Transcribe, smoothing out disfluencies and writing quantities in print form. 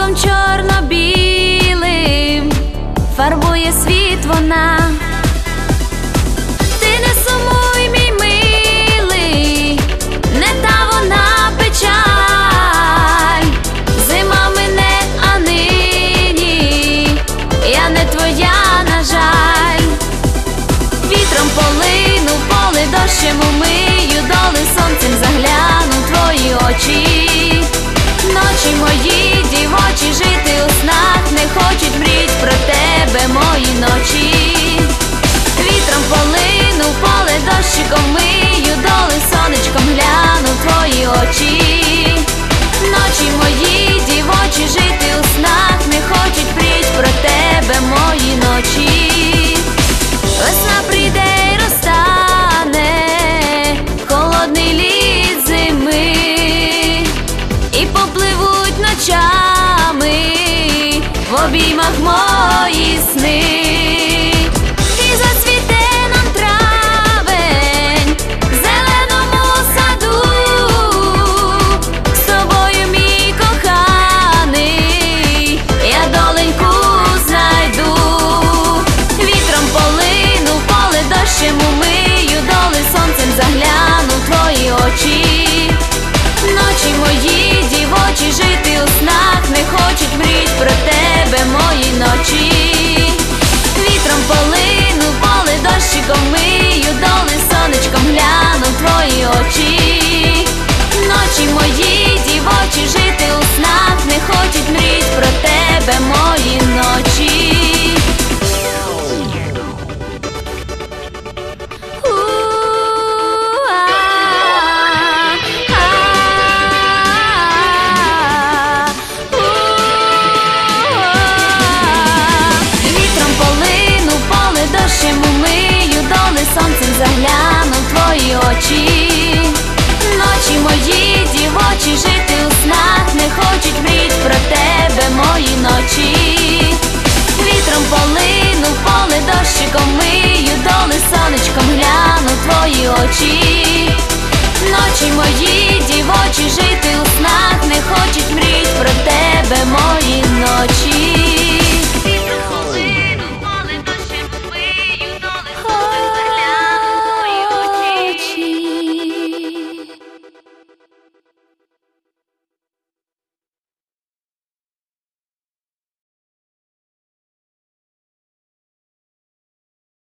сонцем чорно-білим фарбує світ вона. Ти не сумуй, мій милий, не та вона печаль. Зима мине, а нині я не твоя, на жаль. Вітром полину, поле дощем умию, доли сонцем загляну твої очі. Ночі мої дівочі, жити у снах не хочуть, мріть про тебе мої ночі. Вітром полину, поле дощиком мию, доли сонечком гляну твої очі. Ночі мої дівочі, жити у снах не хочуть, мріть про тебе мої ночі. Весна прийде й розтане холодний лід зими, і попливуть ночами в обіймах мої сни.